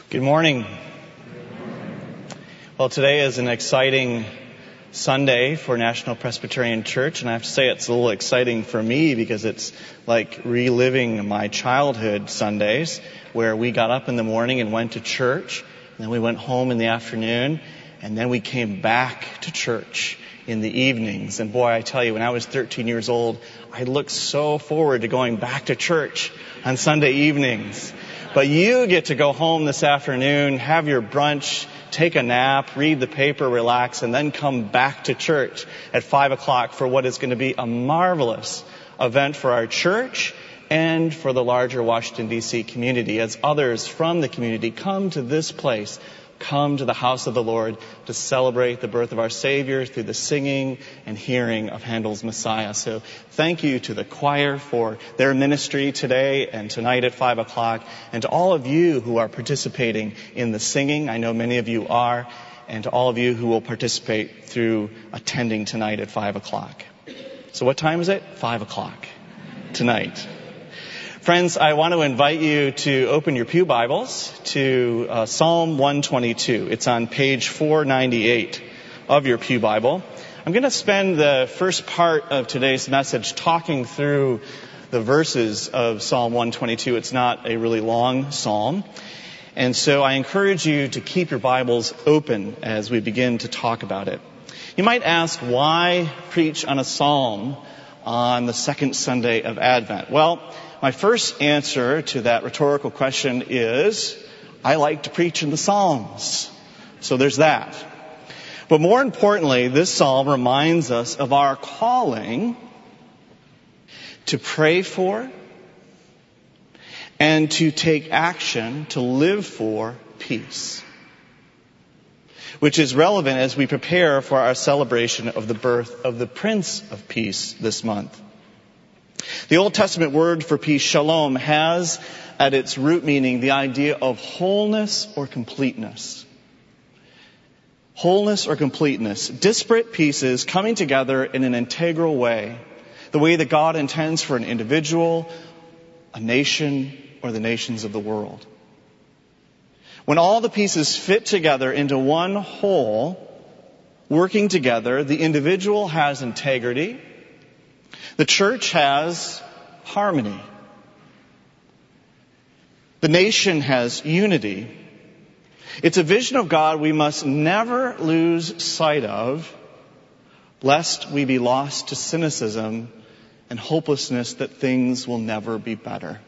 Good morning. Well, today is an exciting Sunday for National Presbyterian Church, and I have to say it's a little exciting for me because it's like reliving my childhood Sundays where we got up in the morning and went to church, and then we went home in the afternoon, and then we came back to church in the evenings. And boy, I tell you, when I was 13 years old, I looked so forward to going back to church on Sunday evenings. But you get to go home this afternoon, have your brunch, take a nap, read the paper, relax, and then come back to church at 5 o'clock for what is going to be a marvelous event for our church and for the larger Washington, D.C. community as others from the community come to this place, come to the house of the Lord to celebrate the birth of our Savior through the singing and hearing of Handel's Messiah. So thank you to the choir for their ministry today and tonight at 5 o'clock, and to all of you who are participating in the singing. I know many of you are, and to all of you who will participate through attending tonight at 5 o'clock. So what time is it? 5 o'clock tonight. Friends, I want to invite you to open your pew Bibles to Psalm 122. It's on page 498 of your pew Bible. I'm going to spend the first part of today's message talking through the verses of Psalm 122. It's not a really long psalm. And so I encourage you to keep your Bibles open as we begin to talk about it. You might ask, why preach on a psalm on the second Sunday of Advent? Well, my first answer to that rhetorical question is, I like to preach in the Psalms. So there's that. But more importantly, this psalm reminds us of our calling to pray for and to take action to live for peace, which is relevant as we prepare for our celebration of the birth of the Prince of Peace this month. The Old Testament word for peace, shalom, has at its root meaning the idea of wholeness or completeness. Wholeness or completeness. Disparate pieces coming together in an integral way. The way that God intends for an individual, a nation, or the nations of the world. When all the pieces fit together into one whole, working together, the individual has integrity. The church has harmony. The nation has unity. It's a vision of God we must never lose sight of, lest we be lost to cynicism and hopelessness that things will never be better.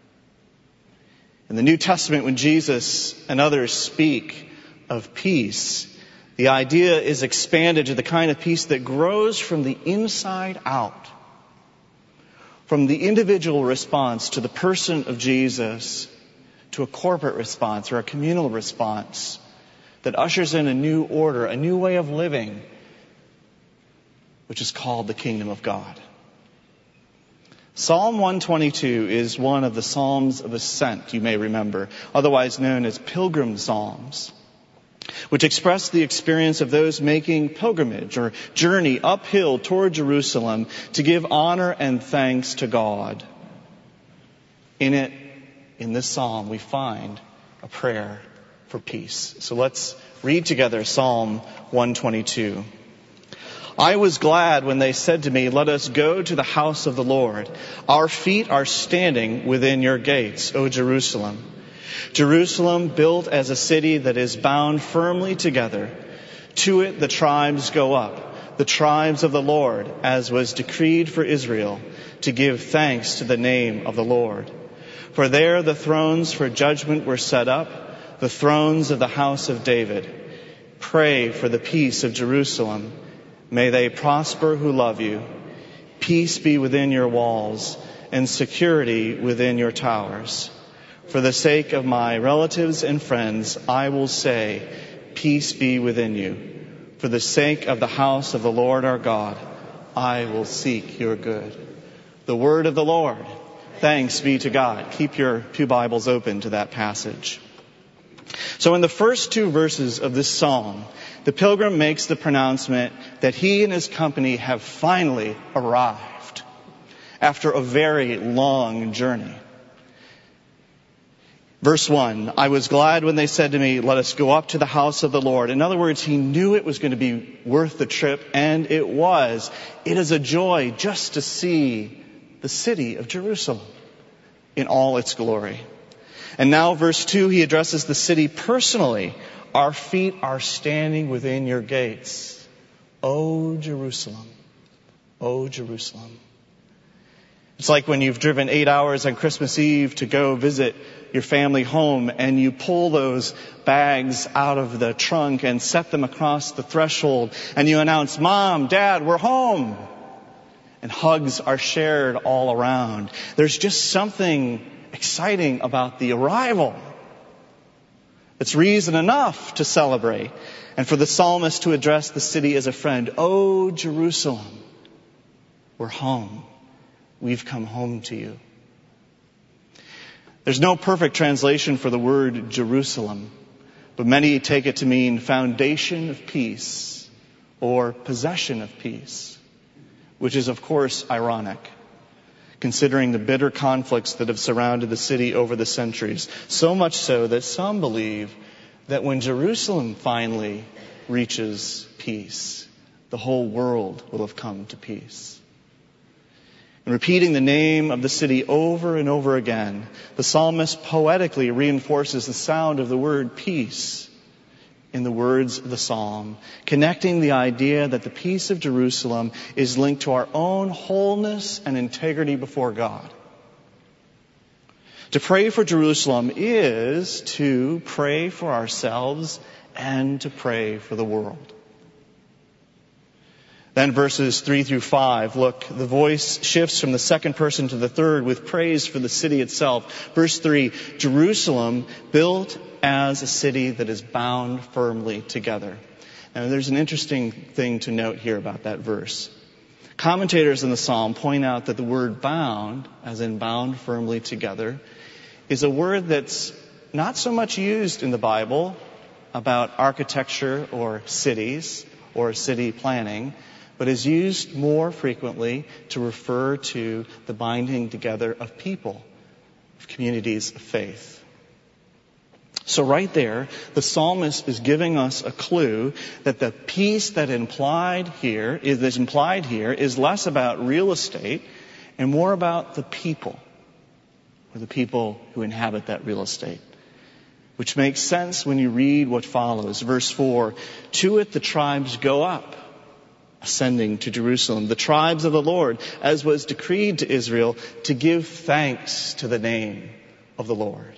In the New Testament, when Jesus and others speak of peace, the idea is expanded to the kind of peace that grows from the inside out. From the individual response to the person of Jesus to a corporate response or a communal response that ushers in a new order, a new way of living, which is called the kingdom of God. Psalm 122 is one of the Psalms of Ascent, you may remember, otherwise known as Pilgrim Psalms, which express the experience of those making pilgrimage or journey uphill toward Jerusalem to give honor and thanks to God. In this psalm, we find a prayer for peace. So let's read together Psalm 122. I was glad when they said to me, let us go to the house of the Lord. Our feet are standing within your gates, O Jerusalem. Jerusalem, built as a city that is bound firmly together. To it the tribes go up, the tribes of the Lord, as was decreed for Israel, to give thanks to the name of the Lord. For there the thrones for judgment were set up, the thrones of the house of David. Pray for the peace of Jerusalem. May they prosper who love you. Peace be within your walls, and security within your towers. For the sake of my relatives and friends, I will say, peace be within you. For the sake of the house of the Lord our God, I will seek your good. The word of the Lord. Thanks be to God. Keep your pew Bibles open to that passage. So in the first two verses of this psalm, the pilgrim makes the pronouncement that he and his company have finally arrived after a very long journey. Verse 1, I was glad when they said to me, let us go up to the house of the Lord. In other words, he knew it was going to be worth the trip, and it was. It is a joy just to see the city of Jerusalem in all its glory. And now verse 2, he addresses the city personally. Our feet are standing within your gates. O Jerusalem, O Jerusalem. It's like when you've driven 8 hours on Christmas Eve to go visit your family home, and you pull those bags out of the trunk and set them across the threshold, and you announce, Mom, Dad, we're home. And hugs are shared all around. There's just something exciting about the arrival. It's reason enough to celebrate. And for the psalmist to address the city as a friend, O Jerusalem, we're home. We've come home to you. There's no perfect translation for the word Jerusalem, but many take it to mean foundation of peace or possession of peace, which is, of course, ironic, considering the bitter conflicts that have surrounded the city over the centuries. So much so that some believe that when Jerusalem finally reaches peace, the whole world will have come to peace. And repeating the name of the city over and over again, the psalmist poetically reinforces the sound of the word peace in the words of the psalm, connecting the idea that the peace of Jerusalem is linked to our own wholeness and integrity before God. To pray for Jerusalem is to pray for ourselves and to pray for the world. Then verses 3 through 5, look, the voice shifts from the second person to the third with praise for the city itself. Verse 3, Jerusalem built as a city that is bound firmly together. Now there's an interesting thing to note here about that verse. Commentators in the psalm point out that the word bound, as in bound firmly together, is a word that's not so much used in the Bible about architecture or cities or city planning, but is used more frequently to refer to the binding together of people, of communities of faith. So right there, the psalmist is giving us a clue that the peace that is implied here is less about real estate and more about the people, or the people who inhabit that real estate. Which makes sense when you read what follows. Verse 4, to it the tribes go up, ascending to Jerusalem, the tribes of the Lord, as was decreed to Israel, to give thanks to the name of the Lord.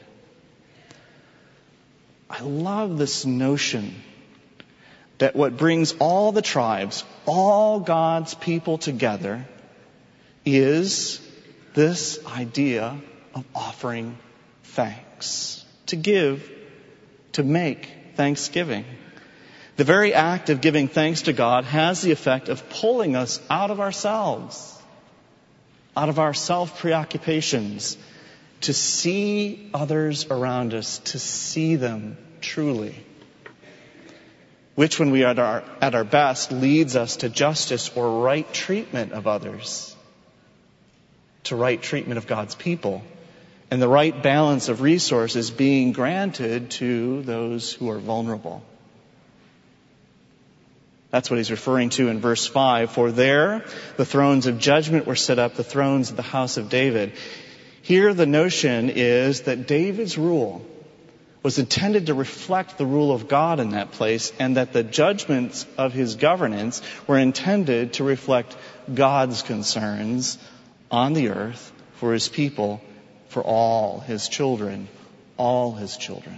I love this notion that what brings all the tribes, all God's people together, is this idea of offering thanks, to give, to make thanksgiving. The very act of giving thanks to God has the effect of pulling us out of ourselves, out of our self-preoccupations, to see others around us, to see them truly. Which, when we are at our best, leads us to justice or right treatment of others, to right treatment of God's people, and the right balance of resources being granted to those who are vulnerable. That's what he's referring to in verse 5. For there the thrones of judgment were set up, the thrones of the house of David. Here the notion is that David's rule was intended to reflect the rule of God in that place, and that the judgments of his governance were intended to reflect God's concerns on the earth for his people, for all his children, all his children.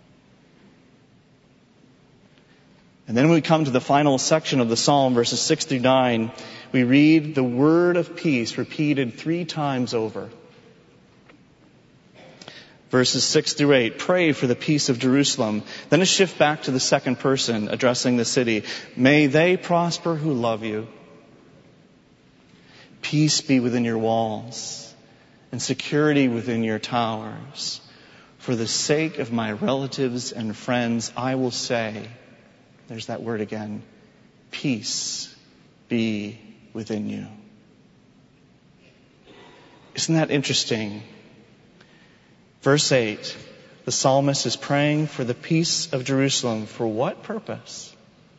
And then when we come to the final section of the psalm, verses 6 through 9, we read the word of peace repeated 3 times over. Verses 6 through 8, pray for the peace of Jerusalem. Then a shift back to the second person addressing the city. May they prosper who love you. Peace be within your walls and security within your towers. For the sake of my relatives and friends, I will say, there's that word again, peace be within you. Isn't that interesting? Verse 8, The psalmist is praying for the peace of Jerusalem. For what purpose?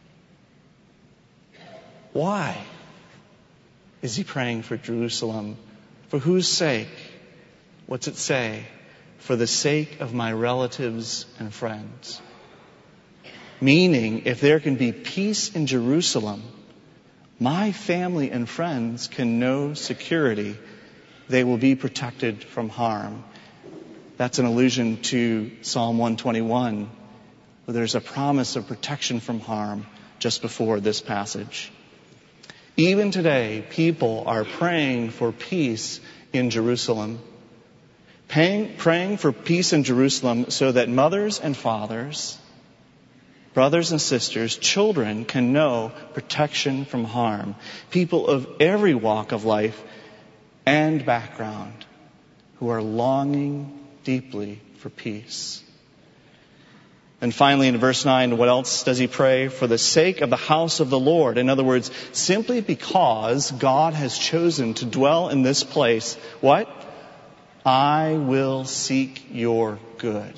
Why is he praying for Jerusalem? For whose sake? What's it say? For the sake of my relatives and friends. Meaning, if there can be peace in Jerusalem, my family and friends can know security. They will be protected from harm. That's an allusion to Psalm 121, where there's a promise of protection from harm just before this passage. Even today, people are praying for peace in Jerusalem. Praying for peace in Jerusalem so that mothers and fathers, brothers and sisters, children can know protection from harm. People of every walk of life and background who are longing deeply for peace. And finally, in verse 9, what else does he pray? For the sake of the house of the Lord. In other words, simply because God has chosen to dwell in this place, what? I will seek your good.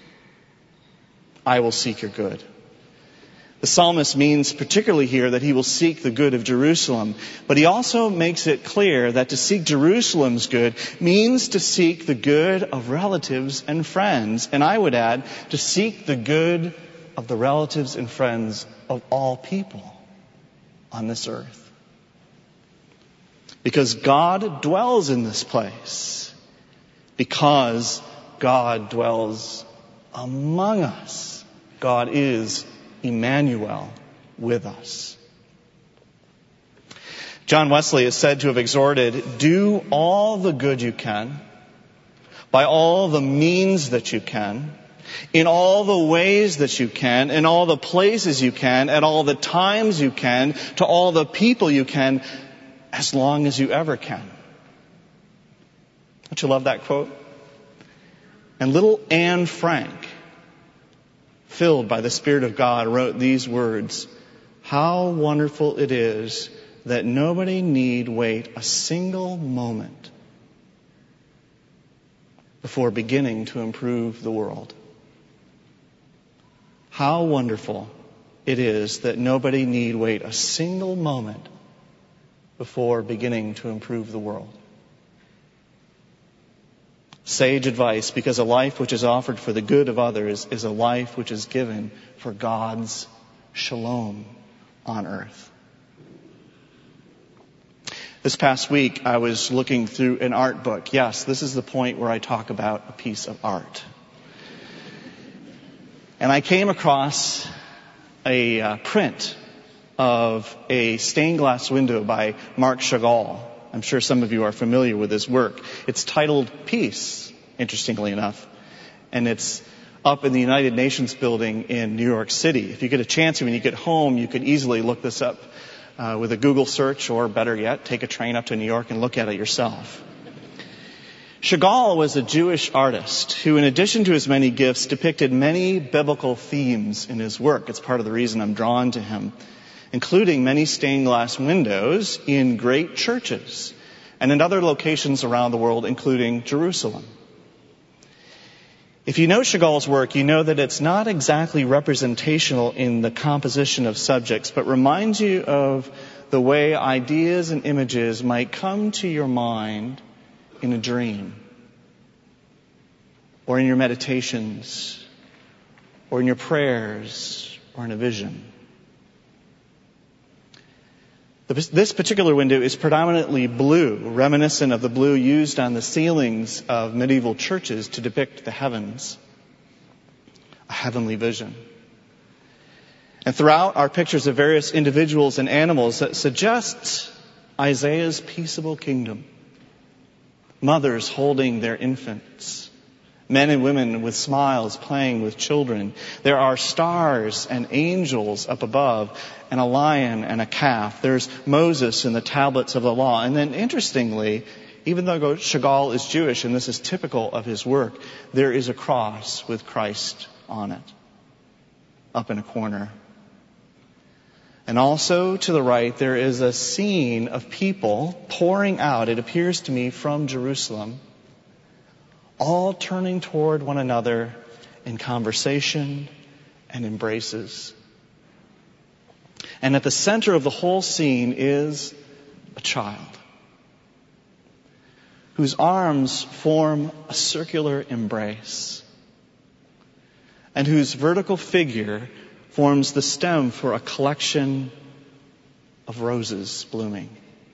I will seek your good. The psalmist means particularly here that he will seek the good of Jerusalem. But he also makes it clear that to seek Jerusalem's good means to seek the good of relatives and friends. And I would add, to seek the good of the relatives and friends of all people on this earth. Because God dwells in this place. Because God dwells among us. God is Emmanuel with us. John Wesley is said to have exhorted, do all the good you can, by all the means that you can, in all the ways that you can, in all the places you can, at all the times you can, to all the people you can, as long as you ever can. Don't you love that quote? And little Anne Frank, filled by the Spirit of God, wrote these words, how wonderful it is that nobody need wait a single moment before beginning to improve the world. How wonderful it is that nobody need wait a single moment before beginning to improve the world. Sage advice, because a life which is offered for the good of others is a life which is given for God's shalom on earth. This past week, I was looking through an art book. Yes, this is the point where I talk about a piece of art. And I came across a print of a stained glass window by Marc Chagall. I'm sure some of you are familiar with his work. It's titled Peace, interestingly enough. And it's up in the United Nations building in New York City. If you get a chance, when you get home, you could easily look this up with a Google search, or better yet, take a train up to New York and look at it yourself. Chagall was a Jewish artist who, in addition to his many gifts, depicted many biblical themes in his work. It's part of the reason I'm drawn to him, including many stained glass windows in great churches and in other locations around the world, including Jerusalem. If you know Chagall's work, you know that it's not exactly representational in the composition of subjects, but reminds you of the way ideas and images might come to your mind in a dream, or in your meditations, or in your prayers, or in a vision. This particular window is predominantly blue, reminiscent of the blue used on the ceilings of medieval churches to depict the heavens, a heavenly vision. And throughout are pictures of various individuals and animals that suggest Isaiah's peaceable kingdom. Mothers holding their infants, men and women with smiles playing with children. There are stars and angels up above, and a lion and a calf. There's Moses and the tablets of the law. And then interestingly, even though Chagall is Jewish, and this is typical of his work, there is a cross with Christ on it, up in a corner. And also to the right, there is a scene of people pouring out, it appears to me, from Jerusalem, all turning toward one another in conversation and embraces. And at the center of the whole scene is a child whose arms form a circular embrace and whose vertical figure forms the stem for a collection of roses blooming.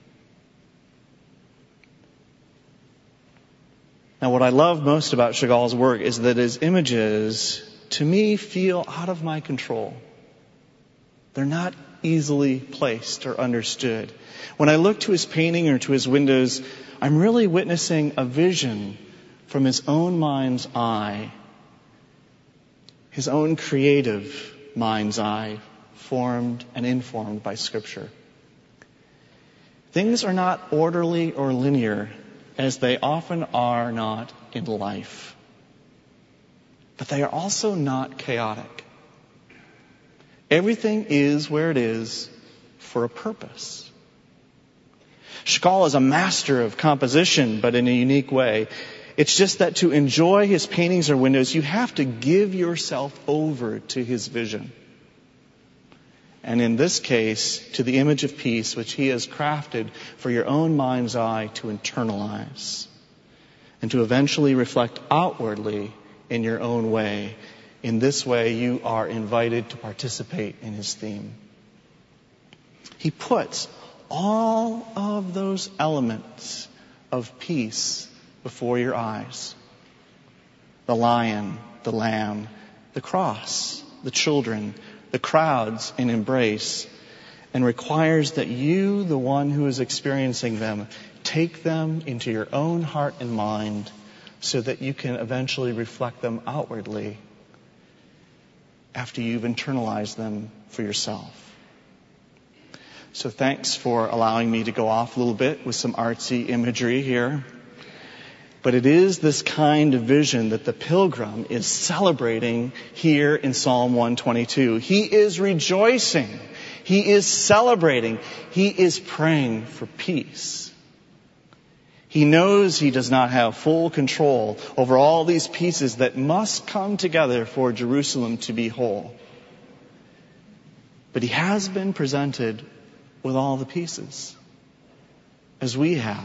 Now, what I love most about Chagall's work is that his images, to me, feel out of my control. They're not easily placed or understood. When I look to his painting or to his windows, I'm really witnessing a vision from his own mind's eye, his own creative mind's eye, formed and informed by Scripture. Things are not orderly or linear, as they often are not in life. But they are also not chaotic. Everything is where it is for a purpose. Chagall is a master of composition, but in a unique way. It's just that to enjoy his paintings or windows, you have to give yourself over to his vision. And in this case, to the image of peace, which he has crafted for your own mind's eye to internalize and to eventually reflect outwardly in your own way. In this way, you are invited to participate in his theme. He puts all of those elements of peace before your eyes. The lion, the lamb, the cross, the children, the crowds in embrace, and requires that you, the one who is experiencing them, take them into your own heart and mind so that you can eventually reflect them outwardly after you've internalized them for yourself. So thanks for allowing me to go off a little bit with some artsy imagery here. But it is this kind of vision that the pilgrim is celebrating here in Psalm 122. He is rejoicing. He is celebrating. He is praying for peace. He knows he does not have full control over all these pieces that must come together for Jerusalem to be whole. But he has been presented with all the pieces, as we have.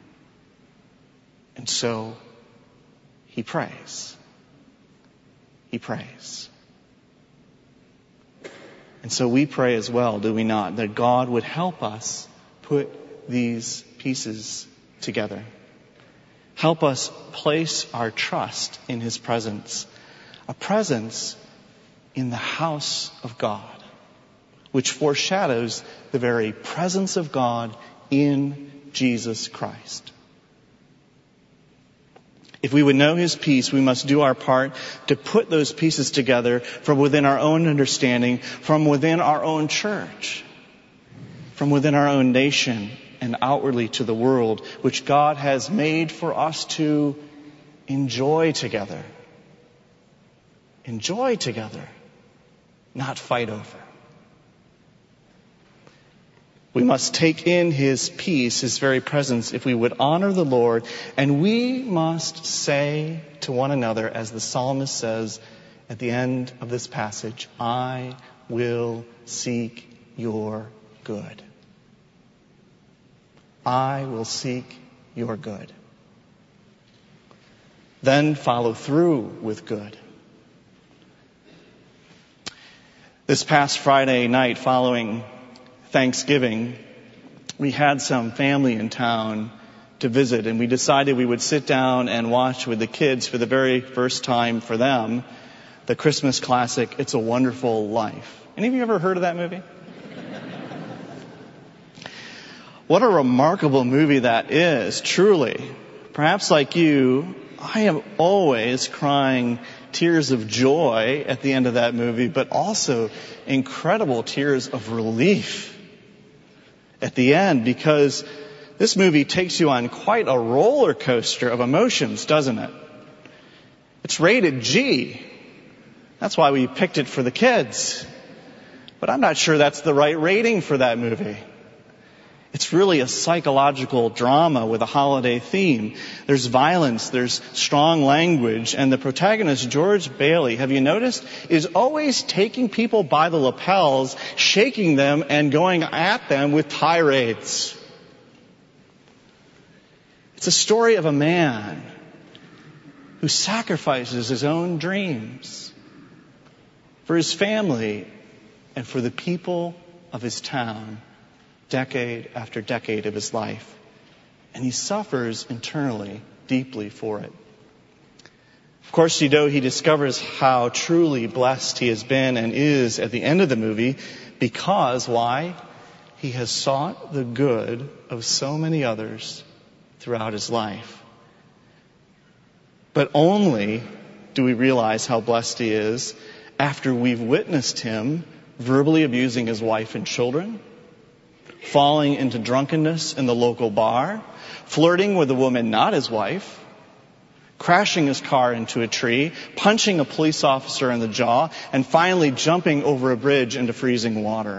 And so he prays. He prays. And so we pray as well, do we not, that God would help us put these pieces together. Help us place our trust in his presence, a presence in the house of God, which foreshadows the very presence of God in Jesus Christ. If we would know his peace, we must do our part to put those pieces together from within our own understanding, from within our own church, from within our own nation, and outwardly to the world, which God has made for us to enjoy together. Enjoy together, not fight over. We must take in his peace, his very presence, if we would honor the Lord. And we must say to one another, as the psalmist says at the end of this passage, I will seek your good. I will seek your good. Then follow through with good. This past Friday night following Thanksgiving, we had some family in town to visit, and we decided we would sit down and watch with the kids for the very first time for them the Christmas classic, It's a Wonderful Life. Any of you ever heard of that movie? What a remarkable movie that is, truly. Perhaps like you, I am always crying tears of joy at the end of that movie, but also incredible tears of relief at the end, because this movie takes you on quite a roller coaster of emotions, doesn't it? It's rated G. That's why we picked it for the kids. But I'm not sure that's the right rating for that movie. It's really a psychological drama with a holiday theme. There's violence, there's strong language, and the protagonist, George Bailey, have you noticed, is always taking people by the lapels, shaking them, and going at them with tirades. It's a story of a man who sacrifices his own dreams for his family and for the people of his town, decade after decade of his life. And he suffers internally, deeply for it. Of course, he discovers how truly blessed he has been and is at the end of the movie because, why? He has sought the good of so many others throughout his life. But only do we realize how blessed he is after we've witnessed him verbally abusing his wife and children, falling into drunkenness in the local bar, flirting with a woman not his wife, crashing his car into a tree, punching a police officer in the jaw, and finally jumping over a bridge into freezing water.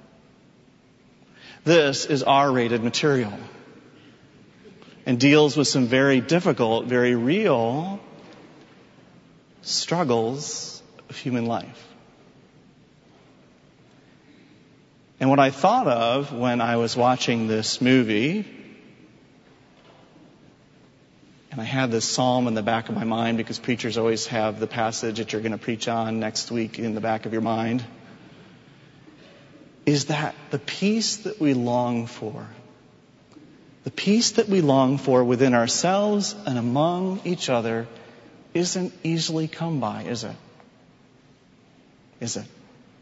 This is R-rated material and deals with some very difficult, very real struggles of human life. And what I thought of when I was watching this movie, and I had this psalm in the back of my mind because preachers always have the passage that you're going to preach on next week in the back of your mind, is that the peace that we long for, the peace that we long for within ourselves and among each other isn't easily come by, is it? Is it?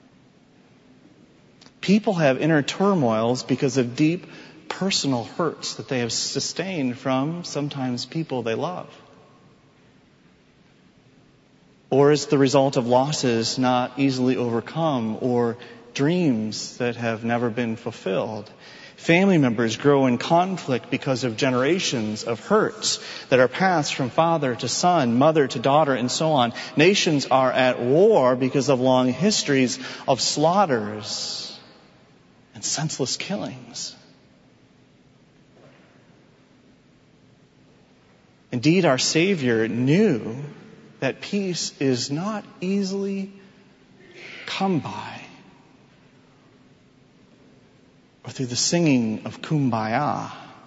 People have inner turmoils because of deep personal hurts that they have sustained from sometimes people they love. Or as the result of losses not easily overcome or dreams that have never been fulfilled. Family members grow in conflict because of generations of hurts that are passed from father to son, mother to daughter, and so on. Nations are at war because of long histories of slaughters and senseless killings. Indeed, our Savior knew that peace is not easily come by or through the singing of Kumbaya.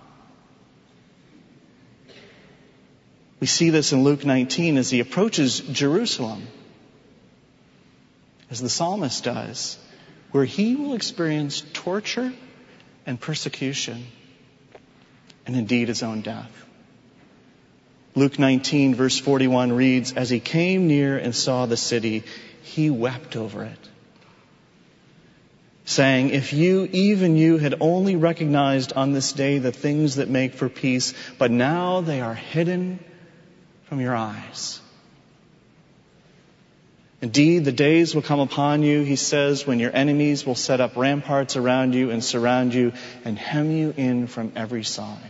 We see this in Luke 19 as he approaches Jerusalem, as the psalmist does, where he will experience torture and persecution, and indeed his own death. Luke 19 verse 41 reads, "As he came near and saw the city, he wept over it, saying, if you, even you, had only recognized on this day the things that make for peace, but now they are hidden from your eyes. Indeed, the days will come upon you," he says, "when your enemies will set up ramparts around you and surround you and hem you in from every side."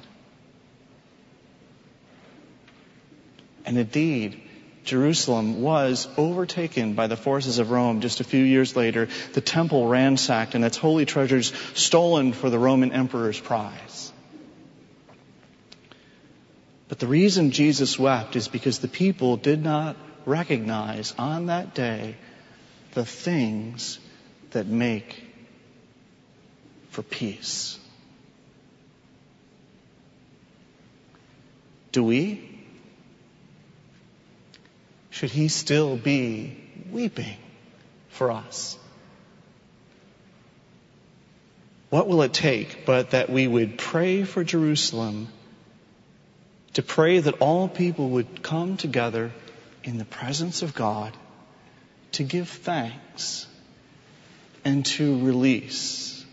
And indeed, Jerusalem was overtaken by the forces of Rome just a few years later, the temple ransacked and its holy treasures stolen for the Roman emperor's prize. But the reason Jesus wept is because the people did not recognize on that day the things that make for peace. Do we? Should he still be weeping for us? What will it take but that we would pray for Jerusalem, to pray that all people would come together in the presence of God to give thanks and to release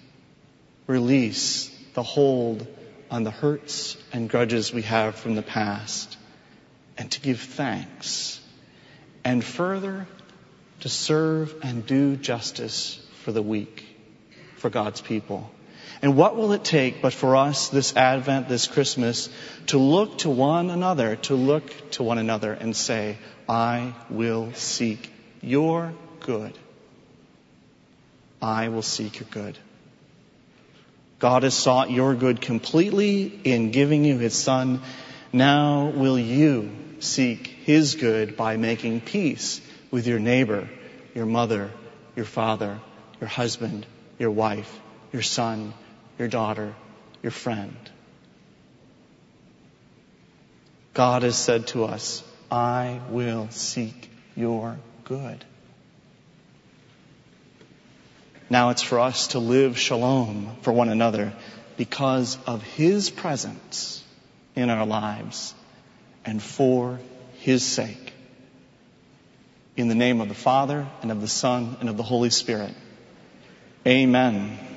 the hold on the hurts and grudges we have from the past, and to give thanks, and further to serve and do justice for the weak, for God's people. And what will it take but for us this Advent, this Christmas, to look to one another and say, I will seek your good. I will seek your good. God has sought your good completely in giving you his Son. Now will you seek his good by making peace with your neighbor, your mother, your father, your husband, your wife, your son, your daughter, your friend. God has said to us, I will seek your good. Now it's for us to live shalom for one another because of his presence in our lives and for his sake. In the name of the Father, and of the Son, and of the Holy Spirit. Amen.